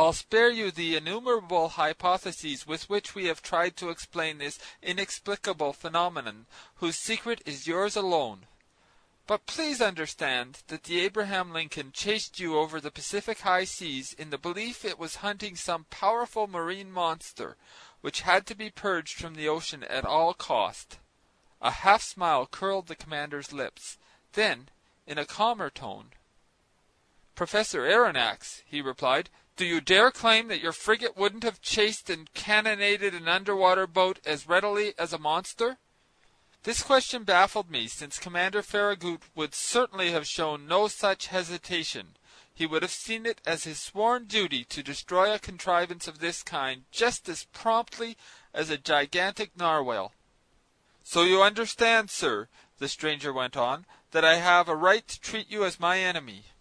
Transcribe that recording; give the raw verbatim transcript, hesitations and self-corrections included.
I'll spare you the innumerable hypotheses with which we have tried to explain this inexplicable phenomenon, whose secret is yours alone. But please understand that the Abraham Lincoln chased you over the Pacific high seas in the belief it was hunting some powerful marine monster, which had to be purged from the ocean at all cost." A half smile curled the commander's lips. Then, in a calmer tone, "Professor Aronnax," he replied, "do you dare claim that your frigate wouldn't have chased and cannonaded an underwater boat as readily as a monster?" This question baffled me, since Commander Farragut would certainly have shown no such hesitation. He would have seen it as his sworn duty to destroy a contrivance of this kind just as promptly as a gigantic narwhal. "So you understand, sir," the stranger went on, "that I have a right to treat you as my enemy.